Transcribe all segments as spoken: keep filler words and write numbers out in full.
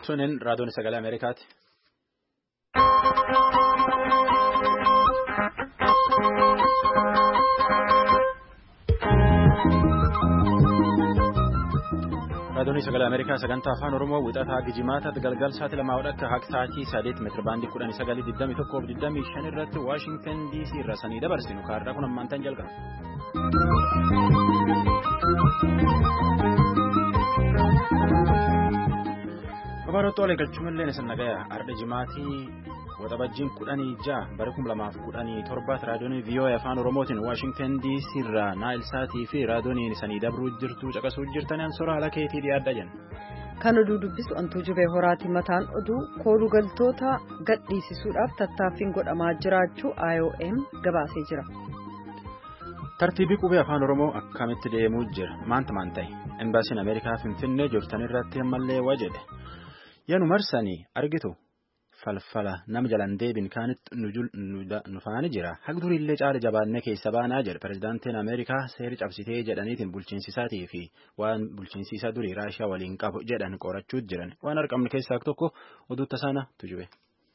Tunin raadiyoon sagalee Ameerikaati. Raadiyoon sagalee Ameerikaa sagantaa afaan Oromoo wixataa Gijimaata galgal sa'aatii lamaa akka haqsaatii saddeet meetira baandii kudhan sagalii digdamii tokkoo fi digdamii shan irratti Waashingtan D C irraa sanii dabarsinu kaarraa kun ammaantan jalqaba. Babarootti olee galchumallee isin nagaya arda jimaatii waxabajjiin kudhanii ja'a bara kuma lamaaf kudhanii torbaatti raadiyoon V O A afaan Oromootiin Waashingtan D C irraa Naayil Saatii fi raadiyoon sanii dabruu jirtu caqasuu jirtan ansora haala keetii dhiyaadha jenna. Kan oduu dubbisu Antuu Jibee Horaati. Mataan oduu kooluu galtoota gadhiisisuudhaaf tattaaffiin godhamaa jiraachuu I O M gabaasee jira. Tartiibii qubee afaan Oromoo akkamitti deemuu jira maanta maan ta'e embaasiin Ameerikaa Finfinnee jirtan irratti ammallee waa jedhe yaanu marsanii argitu falfala nama jalaan deebiin kaanitti nu faana jira haga duriillee caala jabaannee keessa baanaa jedhe pirezidaantiin Ameerikaa seera cabsitee jedhaniitiin bulchiinsisaatii fi waan bulchiinsisaa durii Raashiyaa waliin qabu jedhan qorachuu jiran waan argamne keessaa tokko oduu tasaana tujube.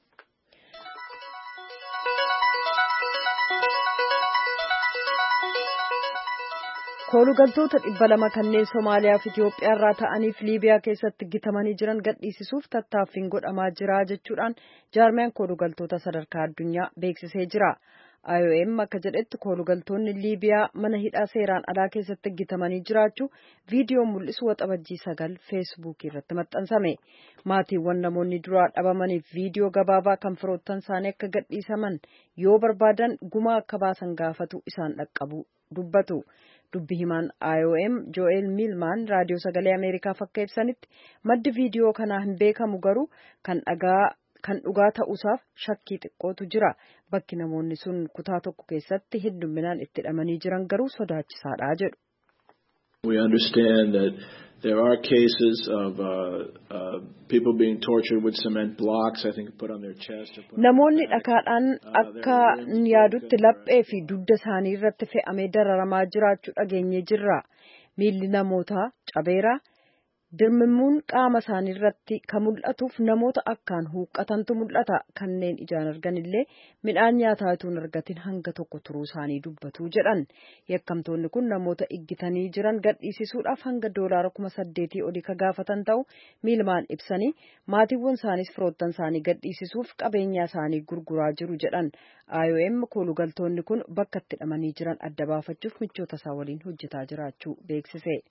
Kooluu galtoota dhibba lama kanneen Somaaliyaa fi Itoophiyaa irraa ta'aniif Liibiyaa keessatti gitamanii jiran gadhiisisuuf tattaaffiin godhamaa jira jechuudhaan jaarmiyaan kooluu galtoota sadarkaa addunyaa beeksisee jira. I O M akka jedhetti kooluu galtoonni Liibiyaa mana hidhaa seeraan alaa keessatti gitamanii jiraachuu viidiyoo mul'isu waxabajjii sagal feesbuukii irratti maxxansame. Maatiiwwan namoonni duraa dhabamaniif viidiyoo gabaabaa kan firoottan isaanii akka gadhiisaman yoo barbaadan gumaa akka baasan gaafatu isaan dhaqqabu dubbatu. Dubbi himaan I O M Joel Milman raadiyoo sagalee Ameerikaaf akka ibsanitti maddi viidiyoo kanaa hin beekamu garuu kan dhagaa kan dhugaa ta'uusaaf shakkii xiqqootu jira. Bakki namoonni sun kutaa tokko keessatti hedduminaan itti hidhamanii jiran garuu sodaachisaadha jedhu. We understand that there are cases of uh, uh, people being tortured with cement blocks, I think put on their chest. Or put Namoonni dhakaadhaan akka yaadutti laphee fi dugda isaanii irratti fe'amee dararamaa jiraachuu dhageenye jirra. Miilli namootaa cabeera. Dirmimmuun qaama isaanii irratti kan mul'atuuf namoota akkaan huuqqatantu mul'ata. Kanneen ijaan argan illee midhaan nyaataa utuu hin argatin hanga tokko turuu isaanii dubbatu jedhan. Yakkamtoonni kun namoota iggitanii jiran gadhiisisuudhaaf hanga doolaara kuma saddeetii olii ka gaafatan ta'u Milmaan ibsanii maatiiwwan isaaniis firoottan isaanii gadhiisisuuf qabeenya isaanii gurguraa jiru jedhan. I O M kooluu galtoonni kun bakka itti hidhamanii jiran adda baafachuuf michoota isaa waliin hojjetaa jiraachuu beeksise.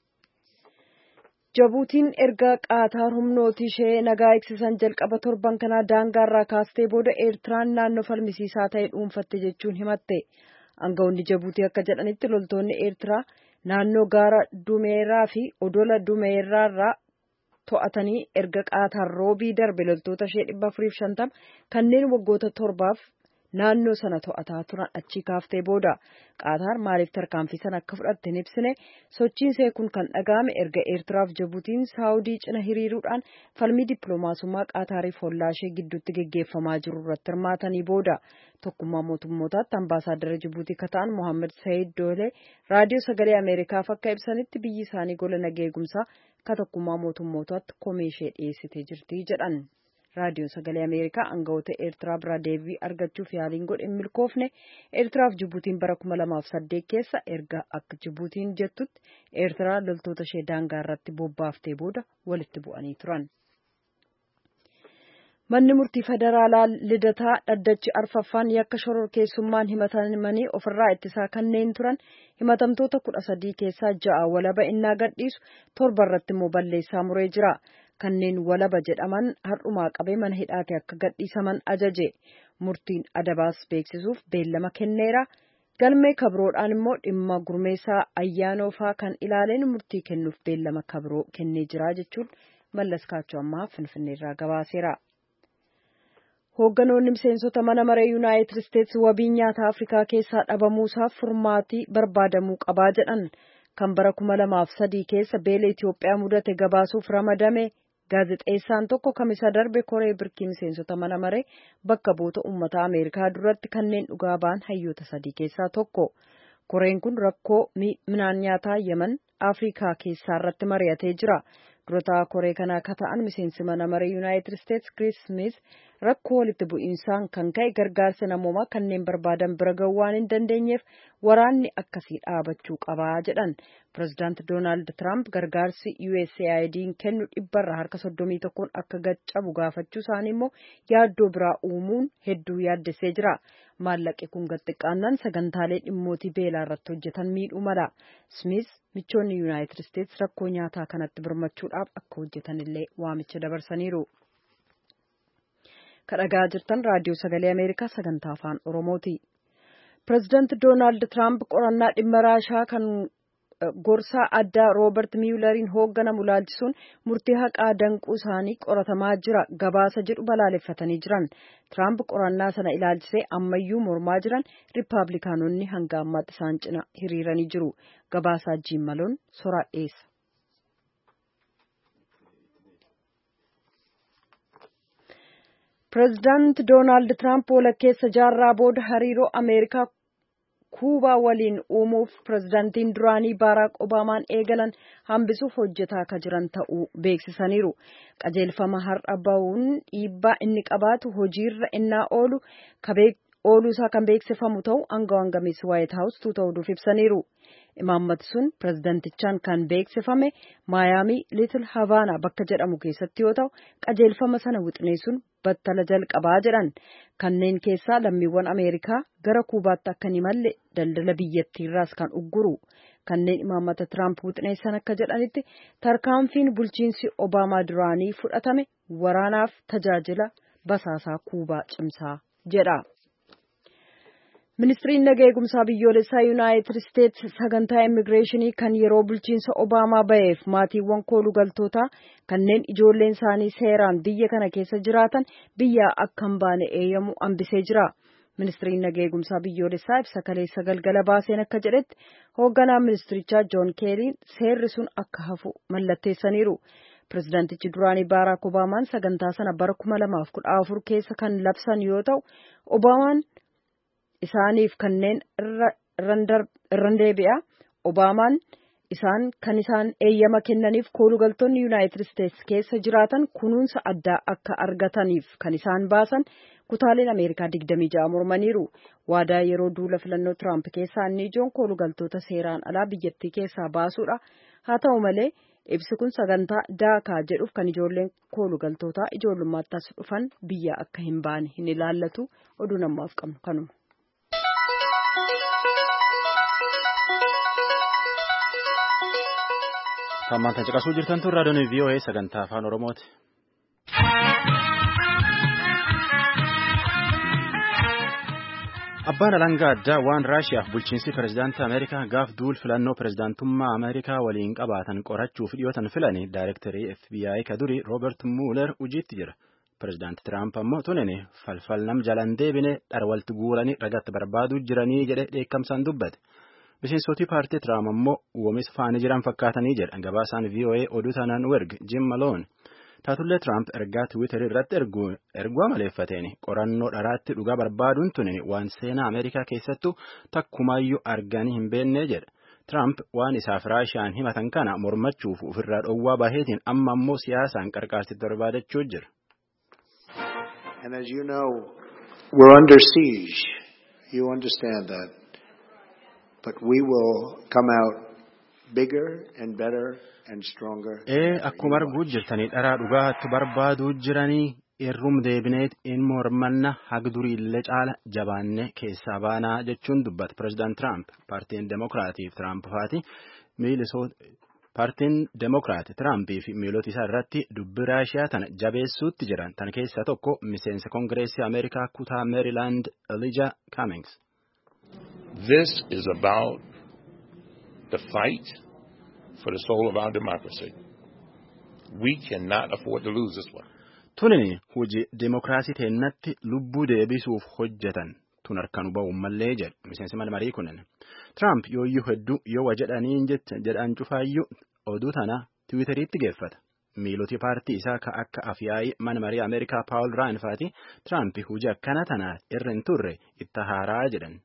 Jabuutiin erga Qaataar humnooti ishee nagaa eegsisan jalqaba torban kanaa daangaarraa kaastee booda Eertiraan naannoo falmisiisaa ta'e dhuunfatte jechuun himatte. Aangawoonni Jabuutii akka jedhanitti loltoonni Eertiraa naannoo gaara Dumeeraa fi odola Dumeeraarraa to'atanii erga Qaataar roobii darbe loltoota ishee dhibba afuriif shantama kanneen waggoota torbaaf naannoo sana to'ataa turan achii kaaftee booda Qaataar maaliif tarkaanfii sana akka fudhatte hin ibsine sochiin see kun kan dhaga'ame erga Eertiraaf Jabuutiin Saawudii cina hiriiruudhaan falmii dippiloomaasummaa Qaataariif hollaa ishee gidduutti geggeeffamaa jiru irratti hirmaatanii booda tokkummaa mootummootaatti ambaasaaddara Jabuutii kan ta'an Mohaammed Saayid Doolee raadiyoo sagalee Ameerikaaf akka ibsanitti biyyi isaanii gola nagaa eegumsaa kan tokkummaa mootummootaatti komee ishee dhiyeessitee jirti jedhan. Raadiyoon sagalee Ameerikaa aangawoota Eertiraa biraa deebii argachuuf yaaliin godhe hin milkoofne Eertiraaf Jibuutiin bara kuma lamaaf saddeet keessa erga akka Jibuutiin jettutti Eertiraa loltoota ishee daangaa irratti bobbaaftee booda walitti bu'anii turan. Manni murtii federaalaa Lidataa dhaddachi arfaffaan yakka shororkeessummaan himatamanii ofirraa ittisaa kanneen turan himatamtoota kudha sadii keessaa ja'a walaba innaa gadhiisu torba irratti immoo balleessaa muree jira. Kanneen walaba jedhaman har'umaa qabee mana hidhaate akka gadhiisaman ajaje. Murtiin adabaas beeksisuuf beellama kenneera. Galmee kabroodhaan immoo dhimma gurmeessaa ayyaanoofaa kan ilaaleen murtii kennuuf beellama kabroo kennee jira jechuun Mallas Kaachoo ammaa Finfinneerraa gabaaseera. Hoogganoonni miseensota mana maree Yuunaayitid Isteetsi wabii nyaataa Afrikaa keessaa dhabamuusaaf furmaatii barbaadamuu qabaa jedhan. Kan bara kuma lamaaf sadii keessa beela Itoophiyaa mudate gabaasuuf ramadame gaazexeessaan tokko kamisa darbe koree birkii miseensota mana maree bakka bu'oota uummata Ameerikaa duratti kanneen dhugaa ba'an hayyoota sadii keessaa tokko. Koreen kun rakkoo midhaan nyaataa Yemen Afrikaa keessaa irratti mari'atee jira. Durataa koree kanaa akka ta'an miseensi mana maree Yuunaayitid Isteetsi Chris Smith rakkoo walitti bu'iinsaan kan ka'e gargaarsa namoomaa kanneen barbaadan bira ga'uu waan hin dandeenyeef waraanni akkasii dhaabachuu qabaa jedhan. Pireezidaanti Doonaald Tiraamp gargaarsi U S A I D'n kennu dhibbarraa harka soddomii tokkoon akka gaccabu gaafachuu isaanii immoo yaaddoo biraa uumuun hedduu yaaddessee jira. Maallaqi kun gaxxiqqaannaan sagantaalee dhimmootii beelaa irratti hojjetan miidhuu mala. Smith michoonni Yuunaayitid Isteetsi rakkoo nyaataa kanatti birmachuudhaaf akka hojjetanillee waamicha dabarsaniiru. Kadhagaa jirtan raadiyoo sagalee Ameerikaa sagantaa afaan Oromooti. Pireezidaanti Doonaald Tiraamp qorannaa dhimma Raashaa kan gorsaa addaa Roobert Miyulariin hoogganamu ilaalchisuun murtii haqaa danquu isaanii qoratamaa jira gabaasa jedhu balaaleffatanii jiran. Tiraamp qorannaa sana ilaalchisee ammayyuu mormaa jiran Riippaabilikaanonni hanga ammaatti isaan cina hiriiranii jiru. Gabaasaa Jiim Maloon soraa dhiyeessa. Pireezidaanti Doonaald Tiraamp walakkeessa jaarraa booda hariiroo Ameerikaa Kuubaa waliin uumuuf pireezidaantiin duraanii Baaraak Obaamaan eegalan hambisuuf hojjetaa akka jiran ta'uu beeksisaniiru. Qajeelfama har'a bahuun dhiibbaa inni qabaatu hojiirra innaa oolu ooluusaa kan beeksifamu ta'u aangawaan gameessi Waayit Haawus tuuta'uudhuuf ibsaniiru. Imaammati sun pireezidaantichaan kan beeksifame Maayaamii Liitil Havaanaa bakka jedhamu keessatti yoo ta'u qajeelfama sana wixneessuun battala jalqabaa jedhan. Kanneen keessaa lammiiwwan Ameerikaa gara Kuubaatti akka hin imalle daldala biyyattiirraas kan ugguru. Kanneen imaammata Tiraamp wixneessan akka jedhanitti tarkaanfiin bulchiinsi Obaamaa duraanii fudhatame waraanaaf tajaajila basaasaa Kuubaa cimsaa jedha. Ministiriin nagaa eegumsaa biyyoolessaa Yuunaayitid Isteetsi sagantaa immigireeshinii kan yeroo bulchiinsa Obaamaa ba'eef maatiiwwan koolugaltootaa kanneen ijoolleen isaanii seeraan biyya kana keessa jiraatan biyyaa akka hin baane eeyyamu hambisee jira. Ministiriin nagaa eegumsaa biyyoolessaa ibsa kaleessa galgala baaseen akka jedhetti hoogganaa ministirichaa Joon Keeriin seerri sun akka hafu mallatteessaniiru. Pireezidaantichi duraanii Baaraak Obaamaan sagantaa sana bara kuma lamaaf kudha afur keessa kan labsan yoo ta'u Obaamaan isaaniif kanneen irran deebi'a. Obaamaan isaan kan isaan eeyyama kennaniif koolugaltoonni Yuunaayitid Isteetsi keessa jiraatan kunuunsa addaa akka argataniif kan isaan baasan kutaaleen Ameerikaa digdamii ja'a mormaniiru. Waadaa yeroo duula filannoo Tiraamp keessaa inni ijoon koolugaltoota seeraan alaa biyyattii keessaa baasuudha. Haa ta'u malee ibsi kun sagantaa daakaa jedhuuf kan ijoolleen koolugaltootaa ijoollummaatti as dhufan biyya akka hin baane hin ilaallatu. Oduu namaaf qabnu kanuma. Hammaan caqasuu jirtan tun raadiyoon V O A sagantaa afaan Oromooti. Abbaan alangaa addaa waan Raashiyaaf bulchiinsi pireezidaantii Ameerikaa gaaf duul filannoo pireezidaantummaa Ameerikaa waliin qabaatan qorachuuf dhiyootan filanii daayirektarii F B I ka duri Roobert Mueller hojiitti jira. Pireezidaanti Tiraamp ammoo tunini falfal nam jalan deebine dharwalti guuranii ragatti barbaaduu jiranii jedhe dheekkamsaan dubbate. Miseensotii paartii Tiraamp ammoo uumamis faanii jiran fakkaatanii jedha gabaasaan V O A oduu tanaan werg Jim Malone. Taatullee Tiraamp ergaa Tiwiiterii irratti erguu amaleeffateeni qorannoo dharaatti dhugaa barbaaduun tunini waan seenaa Ameerikaa keessattuu takkumaayyuu arganii hin beennee jedha. Tiraamp waan isaaf Raashiyaan himatan kana mormachuuf ofirraa dhowwaa baheetiin amma ammoo siyaasaan qarqaarsitti barbaadachuu jira. And as you know, we're under siege. You understand that. But we will come out bigger and better and stronger. Ee akkuma arguu jirtanii dharaa dhugaatti barbaaduu jiranii irrum deebineet in mormanna hagduriillee caala jabaannee keessaa baanaa jechuun dubbata pireezidaant Tiraamp. Paartiin Demokiraatiif Tiraamp faati miilisoota paartiin Demokiraati Tiraampiif miilota isaa irratti dubbi Raashiyaa tana jabeessuutti jiran tan keessaa tokko miseensa Kongireesii Ameerikaa kutaa Meerilaand Elijah Cummings. This is about the fight for the soul of our democracy. We cannot afford to lose this one. Tunini hojii demokraasii teennatti lubbuu deebisuuf hojjetan tun harkaan ba'u mallee jedha miseensi malmarii kunin. Trump yooyyuu hedduu yoo wajedhanii jedhaan cufaayyuu oduu tana Tiwiiteriitti geeffata. Miiloti paartii isaa ka akka afyaa'ii mana marii Ameerikaa Paul Ryan faati Trump hojii akkana tana irra hin turre itti haaraa jedhan.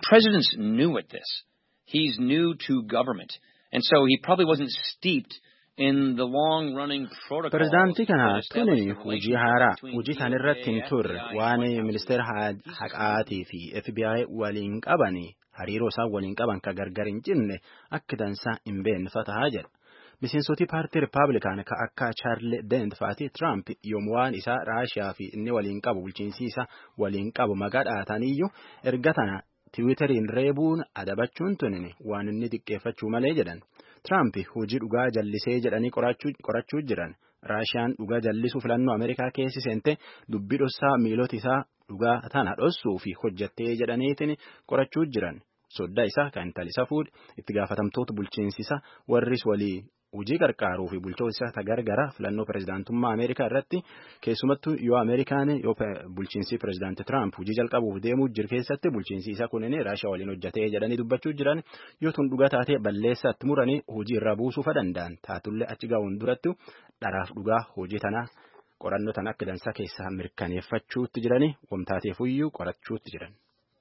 President's new at this. He's new to government. And so he probably wasn't steeped in the long-running protocol. Pireezidaantii kana tuni hojii haaraa hojii tan irratti hin turre waan ministeera haqaatii fi F B I waliin qaban hariiroo isaan waliin qaban ka gargar hin cinne akka dansaa hin beekne fatahaa jedha. Miseensoti paartii Rippaabilikaan ka akka Charles Dent fa'aati Trump yoom waan isaa Raashiyaa fi inni waliin qabu bulchiinsi isaa waliin qabu maqaa dhaataniyyuu erga tana Tiwiiteriin reebuun adabachuun tunini waan inni xiqqeeffachuu malee jedhan. Trump hojii dhugaa jallisee jedhanii qorachuu jiran. Raashiyaan dhugaa jallisuu filannoo Ameerikaa keessi seente dubbii dhossaa miilota isaa dhugaa tana dhossuu fi hojjattee jedhaniitiin qorachuu jiran. Soddaa isaa kan talisa fuudhe itti gaafatamtoota bulchiinsisa warris walii hojii qarqaaruu fi bulchoota isaa gargara filannoo pireezidaantummaa Ameerikaa irratti keessumattuu yoo Ameerikaan yoo bulchiinsi pireezidaantii Trump hojii jalqabuuf deemuu jiru keessatti bulchiinsi isaa kunin Raashiyaa waliin hojjatee jedhanii dubbachuu jiran yoo tun dhugaa taatee balleessatti muranii hojii irraa buusuu danda'an taatullee achi gahuun duratti dharaaf dhugaa hojii tanaa qorannoo tan akka dansaa keessaa mirkaneeffachuutti jiranii wamtaateefuyyuu qorachuutti jiran.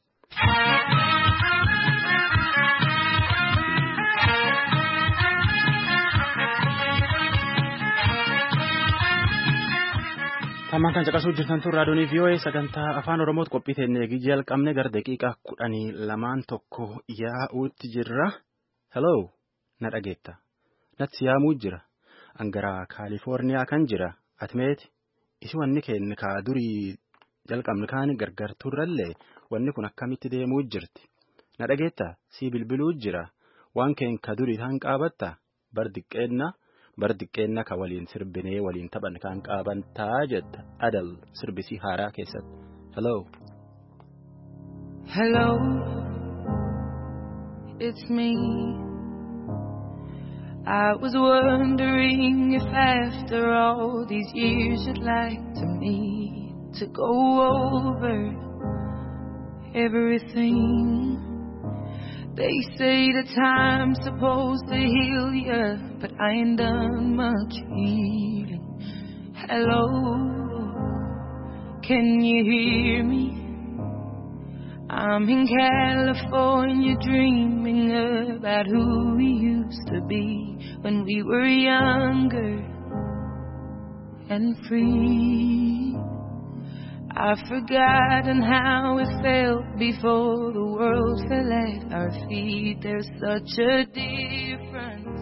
Tammaan kan caqasuu jirtan tun raadiyoonii V O A sagantaa afaan Oromootti qophii teennee jalqabne gara daqiiqaa kudhanii lamaan tokko yaa'uutti jirra. Hello, na dhageetta. Natti yaamuu jira. Angaraa Kaalifoorniyaa kan jira. Atimeeti isi wanni keenya ka durii jalqabne kaan gargar turrallee wanni kun akkamitti deemuu jirti. Na dhageetta sii bilbiluu jira. Waan keenya ka durii taan qaabatta bar diqqeenna. Bar diqqeenna ka waliin sirbinee waliin taphan kan qaaban taa jedha adal sirbisii haaraa keessatti. Hello. Hello. It's me. I was wondering if after all these years you'd like to meet to go over everything. They say the time's supposed to heal ya, but I ain't done much healing. Hello, can you hear me? I'm in California dreaming about who we used to be when we were younger and free. I've forgotten how it felt before the world fell at our feet. There's such a difference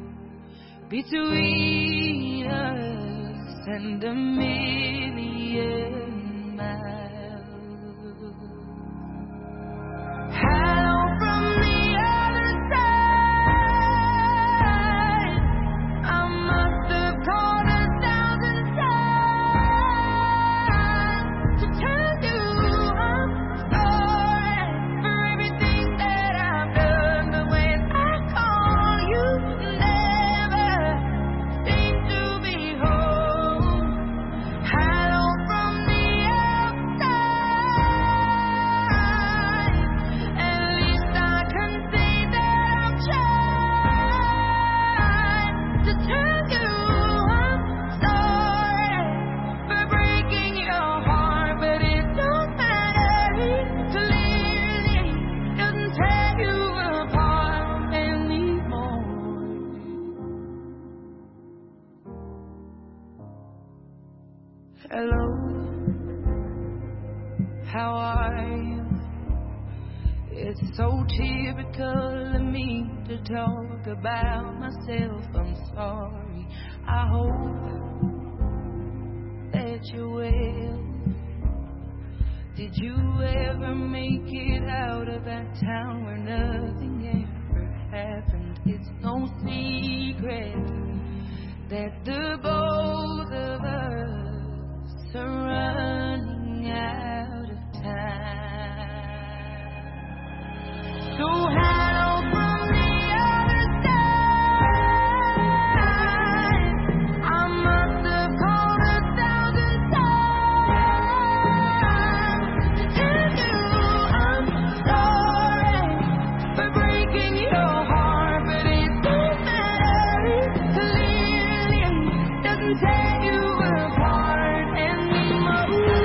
between us and a million miles. Hello from the other side. I must have called a thousand times to tell you I'm sorry for everything that I've done. But when I call, you never seem to be home. Hello from the outside. At least I can say that I've tried to tell you I'm sorry for breaking your heart, but it don't matter. It clearly doesn't tear you apart anymore. Hello, how are you? It's so typical of me to talk about myself. I'm sorry. I hope that you're well. Did you ever make it out of that town where nothing ever happened? It's no secret that the both of us are running out of time. So hello from the other side. I must have called a thousand times to tell you I'm sorry for breaking your heart, but it don't matter. It clearly doesn't tear you apart anymore.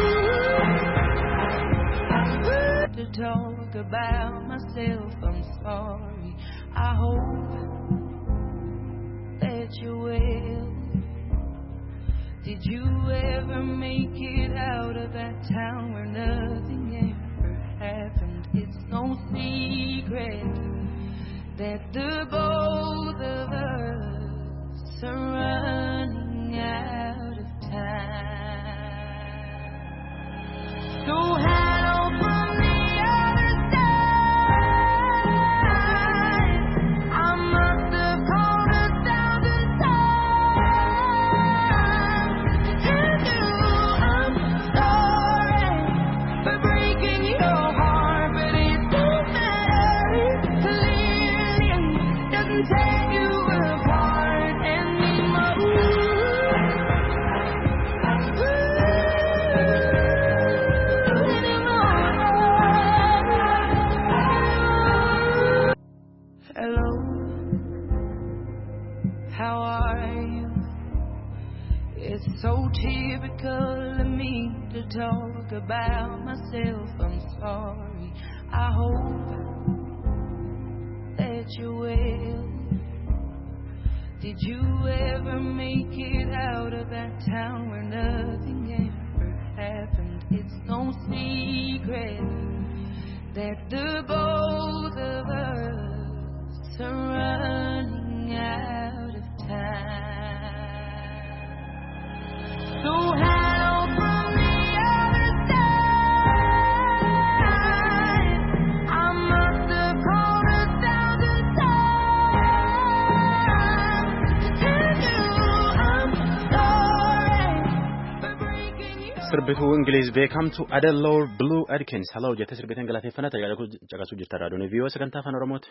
To talk about myself, I'm sorry. I hope that that you will. Did you ever make it out of that town where nothing ever happened? It's no secret that the both of us are running out of time. So hello from the other side. I must have called a thousand times to tell you I'm sorry for breaking your heart, but it don't matter. Clearly doesn't tear you apart anymore. Hello, how are you? It's so typical of me to talk about myself. I'm sorry. I hope that you will. Did you ever make it out of that town where nothing ever happened? It's no secret that the both of us are running out of time. So hello from the other side. I must have called a thousand times to tell you I'm sorry for breaking your Sirbituu Ingiliiz beekamtu Adelore Blue Adkins haloo jette sirbiteen galateeffannaa caqasuu jirta raadiyoon viiyoo sagantaa afaan Oromooti.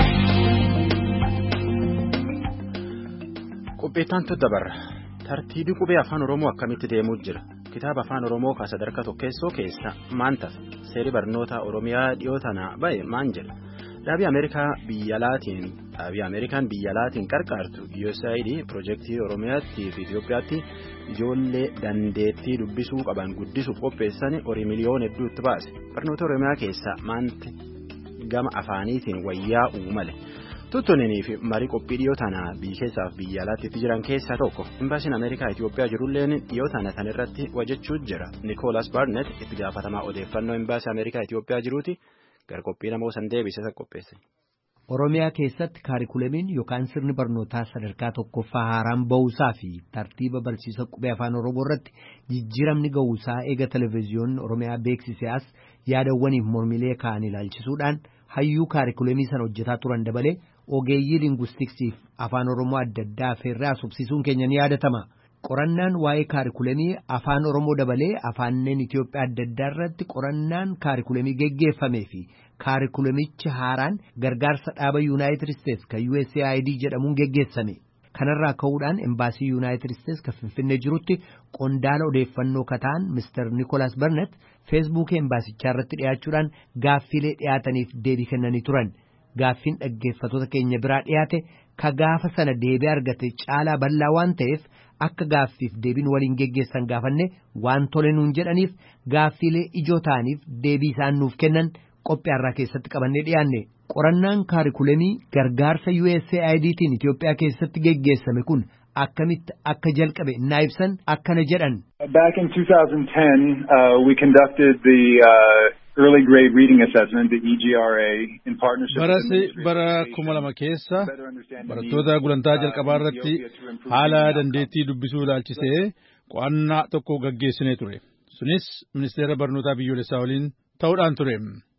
Qopheettantu dabarra tartiibii qubee afaan Oromoo akkamitti deemuu jira kitaaba afaan Oromoo ka sadarkaa tokkeessoo keessa maanta seerii barnoota Oromiyaa dhiyoo tana bahe maan jedha dhaabii Ameerikaa biyya laatiin dhaabii Ameerikaan biyya laatiin qarqaartu U S A I D piroojeektii Oromiyaatti fi Itoophiyaatti ijoollee dandeettii dubbisuu qaban guddisuuf qopheessan horii miliyoona hedduutti baase barnoota Oromiyaa keessa maanti gama afaaniitiin wayyaa uumale. Tuttuunii fi marii qophii dhiyoo tana biyya keessaaf biyya alaatti jiran keessaa tokko imbaasiin Ameerikaa Itoophiyaa jirulleen dhiyoo tana tan irratti hojjechuu jira. Nicholas Barnett itti gaafatamaa odeeffannoo imbaasii Ameerikaa Itoophiyaa jiruuti gara qophii namoo san deebisee qopheesse. Oromiyaa keessatti kaarikulamiin yookaan sirni barnootaa sadarkaa tokkoffaa haaraan ba'uusaa fi tartiiba barsiisa qubee afaan Oromoo irratti jijjiiramni ga'uusaa eega televezyiyoonni Oromiyaa beeksiseas yaadawwaniif mormilee ka'an ilaalchisuudhaan hayyuu kaarikulamii sana hojjetaa turan dabalee ogeeyyii linguistiksiif afaan Oromoo adda addaa affeerraa subsiisuun keenya ni yaadatama. Qorannaan waa'ee kaarikulamii afaan Oromoo dabalee afaanneen Itoophiyaa adda addaa irratti qorannaan kaarikulamii geggeeffamee fi kaarikulamichi haaraan gargaarsa dhaaba United States kan U S A I D jedhamuun geggeessame. Kanarraa ka'uudhaan embaasii United States kan Finfinnee jirutti qondaala odeeffannoo kataan Mister Nicholas Barnett Facebook embaasichaa irratti dhiyaachuudhaan gaaffilee dhiyaataniif deebii kennanii turan. Gaaffiin dhaggeeffattoota keenya biraa dhiyaate ka gaafa sana deebii argate caalaa bal'aa waan ta'eef akka gaaffiif deebiin waliin geggeessan gaafanne waan tole nuun jedhaniif gaaffilee ijoo ta'aniif deebii isaan nuuf kennan qophiyaarraa keessatti qabannee dhiyaanne. Qorannaan kaarikulamii gargaarsa U S A I D-tiin Itoophiyaa keessatti geggeessame kun akkamitti akka jalqabe naa ibsan akkana jedhan. Back in two thousand ten, uh, we conducted the uh, early grade reading assessment, the E G R A, in partnership with the Ministry bara kuma lama keessa barattoota gulantaa jalqabaa irratti haala dandeettii dubbisuu ilaalchisee qo'annaa tokko gaggeessinee ture. Sunis ministeera barnootaa biyyoolessaa waliin ta'uudhaan ture.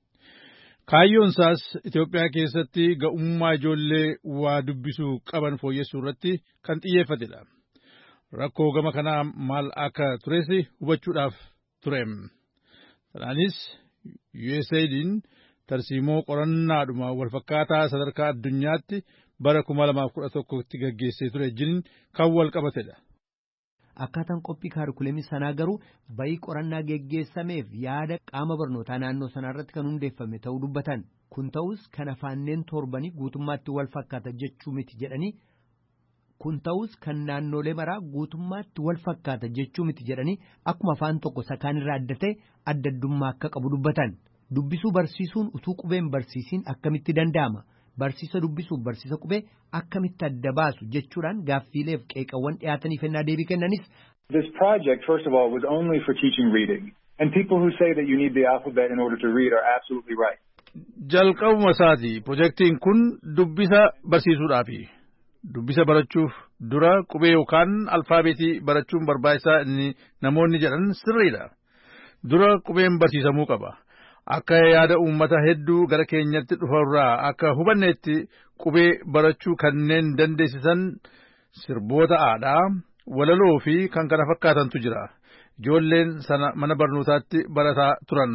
Kaayyoon isaas Itoophiyaa keessatti ga'ummaa ijoollee waa dubbisuu qaban fooyyessuu irratti kan xiyyeeffatedha. Rakkoo gama kanaa maal akka tures hubachuudhaaf ture. Kanaanis U S A I D-n tarsiimoo qorannaadhuma walfakkaataa sadarkaa addunyaatti bara kuma lamaaf kudha tokkotti gaggeessee ture wajjin kan wal qabatedha. Akkaataan qophii kaarikulamii sanaa garuu bayii qorannaa geggeessameef yaada qaama barnootaa naannoo sanaa irratti kan hundeeffame ta'uu dubbatan. Kun ta'us kan afaanneen torbanii guutummaatti wal fakkaata jechuu miti jedhanii kun ta'us kan naannolee maraa guutummaatti wal fakkaata jechuu miti jedhanii akkuma afaan tokko sakaan irraa adda ta'e adda addummaa akka qabu dubbatan. Dubbisuu barsiisuun utuu qubeen barsiisiin akkamitti danda'ama? barsiisa dubbisuuf barsiisa qubee akkamitti adda baasu jechuudhaan gaaffiileef qeeqawwan dhiyaataniif ennaa deebii kennanis. This project, first of all, was only for teaching reading. And people who say that you need the alphabet in order to read are absolutely right. Jalqabuma isaati projektiin kun dubbisa barsiisuudhaafi. Dubbisa barachuuf dura qubee yookaan alfaabeetii barachuun barbaachisaa inni namoonni jedhan sirriidha. Dura qubeen barsiisamuu qaba. Akka yaada uummata hedduu gara keenyatti dhufarraa akka hubanneetti qubee barachuu kanneen dandeessisan sirboota aadaa, walaloo fi kan kana fakkaatantu jira. Ijoolleen sana mana barnootaatti barataa turan.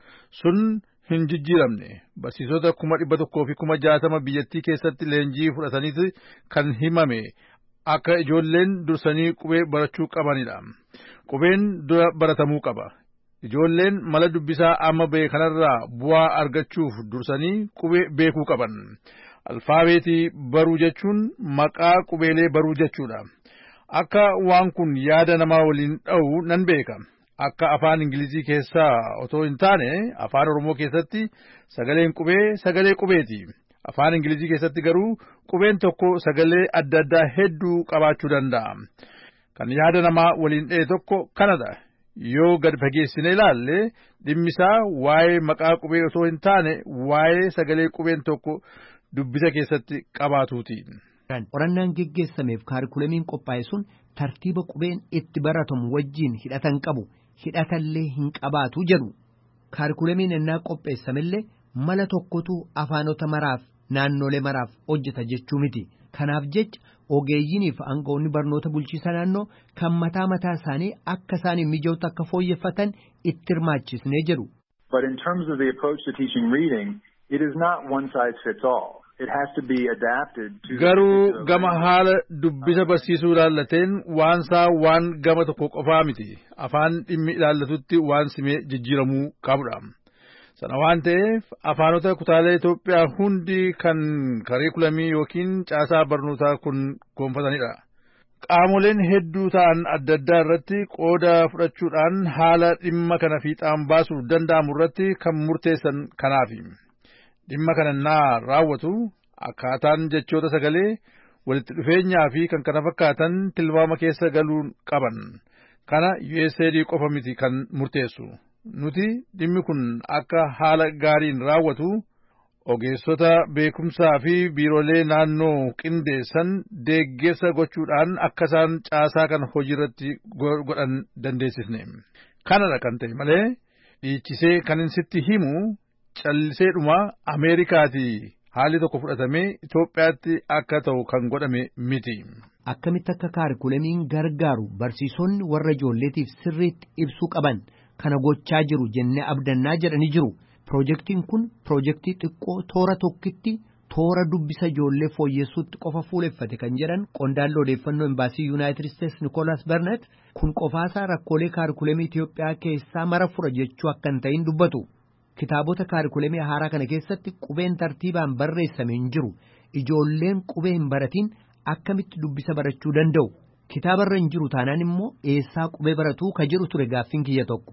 Sun hin jijjiiramne. Barsiisota kuma dhibba tokkoo fi kuma jaatama biyyattii keessatti leenjii fudhataniiti kan himame akka ijoolleen dursanii qubee barachuu qabanidha. Qubeen dura baratamuu qaba. Ijoolleen mala dubbisaa amma ba'e kanarraa bu'aa argachuuf dursanii qubee beekuu qaban. Alfaabeetii baruu jechuun maqaa qubeelee baruu jechuudha. Akka waan kun yaada namaa waliin dha'u nan beeka. Akka afaan Ingilizii keessaa otoo hin taane afaan Oromoo keessatti sagaleen qubee sagalee qubeeti. Afaan Ingilizii keessatti garuu qubeen tokko sagalee adda addaa hedduu qabaachuu danda'a. Kan yaada namaa waliin dha'e tokko kanadha. Yoo gad fageessine ilaalle dhimmisaa waa'ee maqaa qubee otoo hin taane waa'ee sagalee qubeen tokko dubbisa keessatti qabaatuuti. Qorannaan geggeessameef kaarikulamiin qophaa'e sun tartiiba qubeen itti baratamu wajjiin hidhatan qabu hidhatallee hin qabaatu jedhu. Kaarikulamiin ennaa qopheessamillee mala tokkotu afaanota maraaf naannolee maraaf hojjeta jechuu miti. Kanaaf jecha ogeeyyiiniif aangawoonni barnoota bulchiisa naannoo kan mataa mataa isaanii akka isaaniif mijootu akka fooyyeffatan itti hirmaachisnee jedhu. But in terms of the approach to teaching reading, it is not one size fits all. It has to be adapted to. Garuu gama haala dubbisa barsiisuu ilaallateen waan isaa waan gama tokko qofaa miti. Afaan dhimmi ilaallatutti waan simee jijjiiramuu qabudha. Sana waan ta'eef afaanota kutaalee Itoophiyaa hundi kan kariikulamii yookiin caasaa barnootaa kun gonfatanidha. Qaamoleen hedduu ta'an adda addaa irratti qooda fudhachuudhaan haala dhimma kana fiixaan baasuu danda'amu irratti kan murteessan kanaafi. Dhimma kana naa raawwatu akkaataan jechoota sagalee walitti dhufeenyaa fi kan kana fakkaatan tilmaama keessa galuu qaban. Kana U S A I D qofa miti kan murteessu. Nuti dhimmi kun akka haala gaariin raawwatu ogeessota beekumsaa fi biiroolee naannoo qindeessan deeggarsa gochuudhaan akka isaan caasaa kan hojiirratti godhan dandeessifne. Kanadha kan ta'e malee dhiichisee kan sitti himu calliseedhuma Ameerikaatii haalli tokko fudhatamee Itoophiyaatti akka ta'u kan godhame miti. Akkamitti akka kaarikulamiin gargaaru barsiisonni warra ijoolleetiif sirriitti ibsuu qaban. Kana gochaa jiru jennee abdannaa jedhanii jiru. Pirojektiin kun pirojektii xiqqoo toora tokkitti toora dubbisa ijoollee fooyyessuutti qofa fuuleffate kan jedhan qondaalli odeeffannoo embaasii Yuunaayitid Isteetsi Nikolaas Barnet kun qofaasaa rakkoolee kaarikulamii Itoophiyaa keessaa mara fura jechuu akka hin ta'in dubbatu. Kitaabota kaarikulamii haaraa kana keessatti qubeen tartiibaan barreessame hin jiru. Ijoolleen qubee hin baratiin akkamitti dubbisa barachuu danda'u? Kitaabarra hin jiru taanaan immoo eessaa qubee baratuu ka jedhu ture gaaffiin kiyya tokko.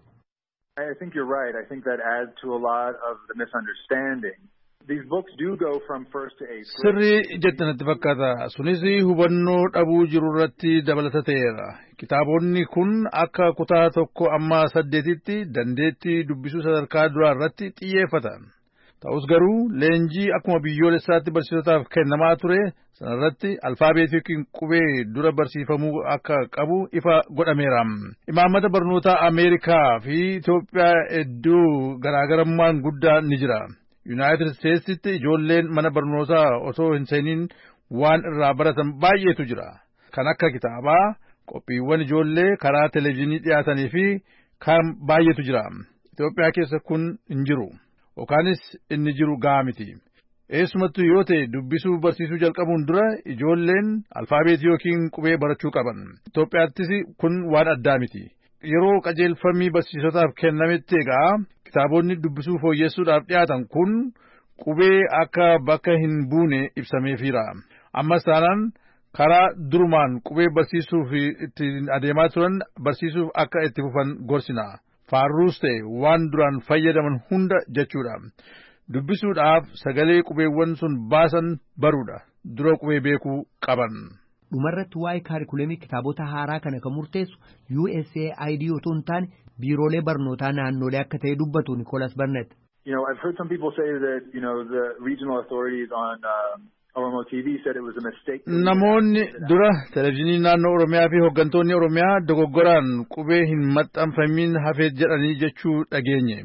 I think you're right. I think that adds to a lot of the misunderstanding. These books do go from first to eighth grade. Sirrii jettanatti fakkaata. Sunis hubannoo dhabuu jiru irratti dabalata ta'eera. Kitaabonni kun akka kutaa tokko amma saddeetitti dandeettii dubbisuu sadarkaa duraa irratti xiyyeeffatan. Ta'us garuu leenjii akkuma biyyoolessaatti barsiisotaaf kennamaa ture sanarratti alfaabeetii yookiin qubee dura barsiifamuu akka qabu ifa godhameera. Imaammata barnootaa Ameerikaa fi Itoophiyaa hedduu garaagarummaan guddaa ni jira. Yuunaayitid Isteetsitti ijoolleen mana barnootaa otoo hin seeniin waan irraa baratan baay'eetu jira. Kan akka kitaabaa, qophiiwwan ijoollee karaa televezyiinii dhiyaatanii fi kan baay'eetu jira. Itoophiyaa keessa kun hin jiru. Yookaanis inni jiru gahaa miti. Eessumattuu yoo ta'e dubbisuu barsiisuu jalqabuun dura ijoolleen alfaabeetii yookiin qubee barachuu qaban. Itoophiyaattis kun waan addaa miti. Yeroo qajeelfamii barsiisotaaf kennametti egaa kitaabonni dubbisuu fooyyessuudhaaf dhiyaatan kun qubee akka bakka hin buune ibsameefiira. Ammas taanaan karaa durumaan qubee barsiisuuf itti adeemaa turan barsiisuuf akka itti fufan gorsina. Faarruus ta'e waan duraan fayyadaman hunda jechuudha. dubbisuudhaaf sagalee qubeewwan sun baasan baruudha dura qubee beekuu qaban. Dhumarratti waa'ee kaarikuleemii kitaabota haaraa kana kan murteessu U S A I D otoo hin taane biiroolee barnootaa naannolee akka ta'e dubbatu Nicholas Barnett. You know, I've heard some people say that, you know, the regional authorities on uh, Oromo T V said it was a mistake. Namoonni dura televezyiinii naannoo Oromiyaa fi hooggantoonni Oromiyaa dogoggoraan qubee hin maxxanfamin hafee jedhanii jechuu dhageenye.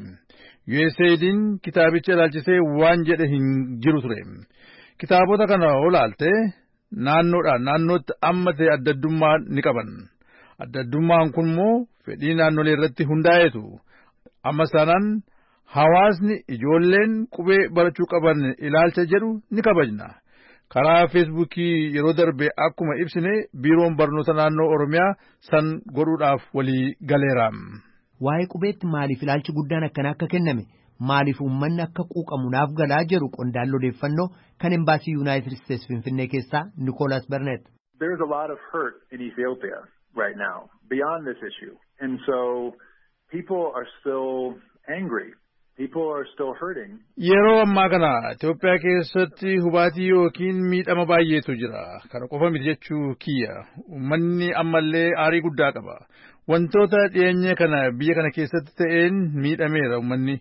U S A I D'n kitaabicha ilaalchisee waan jedhe hin jiru ture. Kitaabota kana olaalte naannoodhaan naannootti amma ta'e addaddummaa ni qaban. Addaddummaan kun immoo fedhii naannolee irratti hundaa'eetu. Amma sanaan hawaasni ijoolleen qubee barachuu qaban ilaalcha jedhu ni kabajna. Karaa feesbuukii yeroo darbe akkuma ibsine biiroon barnoota naannoo Oromiyaa san godhuudhaaf walii galeera. Waa'ee qubeetti maaliif ilaalchi guddaan akkana akka kenname maaliif uummanni akka quuqamu naaf galaa jedhu qondaalli odeeffannoo kan embaasii United States Finfinnee keessaa Nicholas Barnett. There's a lot of hurt in Ethiopia right now beyond this issue, and so people are still angry. People are still hurting. Yeroo ammaa kana Itoophiyaa keessatti hubaatii yookiin miidhama baay'eetu jira. Kana qofa miti jechuu kiyya. Uummanni ammallee aarii guddaa qaba. Wantoota dhiyeenya kana biyya kana keessatti ta'een miidhameera uummanni.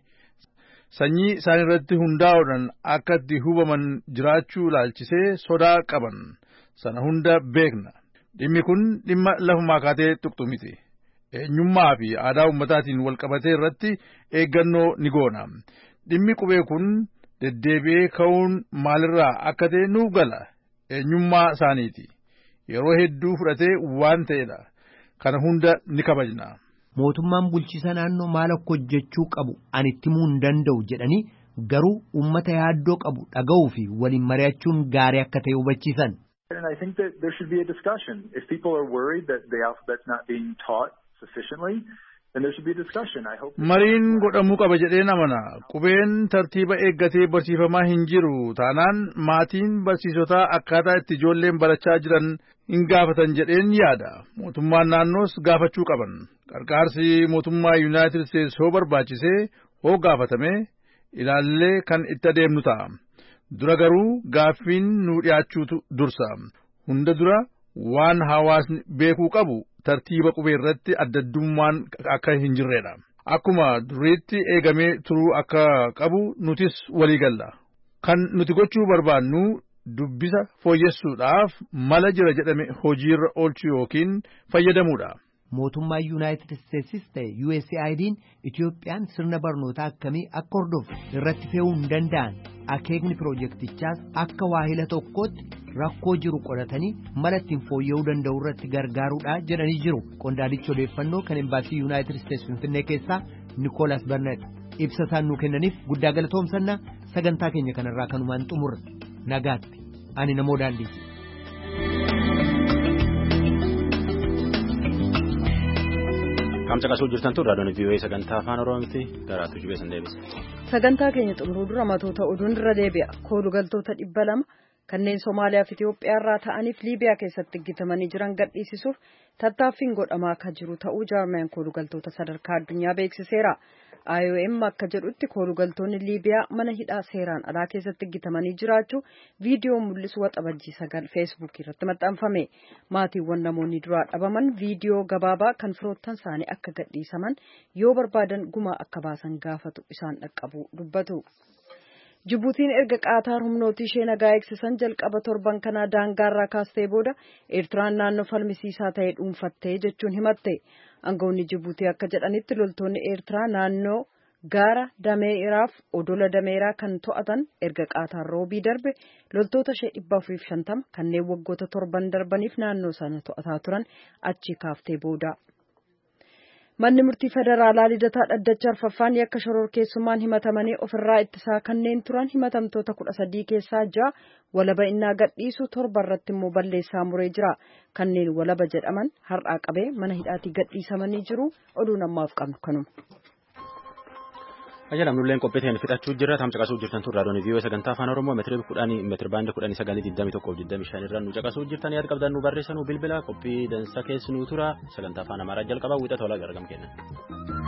Sanyii isaan irratti hundaa'uudhaan akka itti hubaman jiraachuu ilaalchisee sodaa qaban. Sana hunda beekna. Dhimmi kun dhimma lafumaa kaatee tuqxu miti. Eenyummaa fi aadaa uummataatiin wal qabatee irratti eeggannoo ni goona. Dhimmi qubee kun deddeebi'ee ka'uun maalirraa akka ta'e nuuf gala. Eenyummaa isaaniiti. Yeroo hedduu fudhatee waan ta'edha. Kana hunda ni kabajna. Mootummaan bulchiisa naannoo maal akka hojjechuu qabu ani itti himuu hin danda'u jedhanii garuu uummata yaaddoo qabu dhaga'uu fi waliin mari'achuun gaarii akka ta'e hubachiisan. And I think that there should be a discussion. If people are worried that the alphabet's not being taught sufficiently, then there should be a discussion. I hope. Mariin godhamuu qaba jedheen amana. Qubeen tartiiba eeggatee barsiifamaa hin jiru. Taanaan maatiin barsiisotaa akkaataa itti ijoolleen barachaa jiran hin gaafatan jedheen yaada. Mootummaan naannoos gaafachuu qaban. Qarqaarsi mootummaa United States hoo barbaachisee hoo gaafatame ilaallee kan itti adeemnu ta'a. Dura garuu gaaffiin nu dhiyaachuutu dursa. Hunda dura waan hawaasni beekuu qabu tartiiba qubee irratti addaddummaan akka hin jirredha. Akkuma duriitti eegamee turuu akka qabu nutis walii galla. Kan nuti gochuu barbaannu dubbisa fooyyessuudhaaf mala jira jedhame hojiirra oolchuu yookiin fayyadamuudha. Mootummaa United States ta'e U S A I D'n Itoophiyaan sirna barnootaa akkamii akka hordofu irratti fe'uu hin danda'an akeekni piroojeektichaas akka waahila tokkootti rakkoo jiru qoratanii mala ittiin fooyya'uu danda'u irratti gargaaruudha jedhanii jiru. Qondaalichi odeeffannoo kan embaasii United States Finfinnee keessaa Nicholas Barnett ibsa isaan nuu kennaniif guddaa galatoomsannaa sagantaa keenya kanarraa kanumaan xumurra nagaatti ani namoo daandii. Kamsa kasuu jirtan tun raadiyoon V O A sagantaa afaan Oromooti garaatu jibeessan deebisa. Sagantaa keenya xumuruu dura matoota oduun irra deebi'a. Koolugaltoota dhibba lama kanneen Somaaliyaa fi Itoophiyaa irraa ta'aniif Liibiyaa keessatti gitamanii jiran gadhiisisuuf tattaaffiin godhamaa akka jiru ta'uu jaarmeen koolugaltoota sadarkaa addunyaa beeksiseera. I O M akka jedhutti koolugaltoonni Liibiyaa mana hidhaa seeraan alaa keessatti gitamanii jiraachuu viidiyoo mul'isu waxabajjii sagal feesbuukii irratti maxxanfame. Maatiiwwan namoonni duraa dhabaman viidiyoo gabaabaa kan firoottan isaanii akka gadhiisaman yoo barbaadan gumaa akka baasan gaafatu isaan dhaqqabu dubbatu. Jibuutiin erga Qaataar humnooti ishee nagaa eegsisan jalqaba torban kanaa daangaarraa kaastee booda Eertiraan naannoo falmisiisaa ta'e dhuunfattee jechuun himatte. Aangawoonni Jibuutii akka jedhanitti loltoonni Eertiraa naannoo gaara Dameeraaf odola Dameeraa kan to'atan erga Qaataar roobii darbe loltoota ishee dhibba afuriif shantama kanneen waggoota torban darbaniif naannoo sana to'ataa turan achi kaaftee booda. Manni murtii federaalaa lidataa dhaddacha arfaffaan yakka shororkeessummaan himatamanii ofirraa ittisaa kanneen turan himatamtoota kudha sadii keessaa ja'a walaba innaa gadhiisu torba irratti immoo balleessaa muree jira. Kanneen walaba jedhaman har'aa qabee mana hidhaatii gadhiisamanii jiru. Oduun ammaaf qabnu kanuma. Ajaalamnulleen qopheeteen fixachuu jira. Tamsa qasuu jirtan tun raadiyoon V O A sagantaa afaan Oromoo meetira kudhanii meetira baandii kudhanii sagalii digdamii tokkoof digdamii shan irraa nu caqasuu jirtan yaada qabdan nu barreessanuu bilbila qophii dansa keessanuu tura sagantaa afaan Amaaraa jalqabaa wiixata olaa gargam kenna.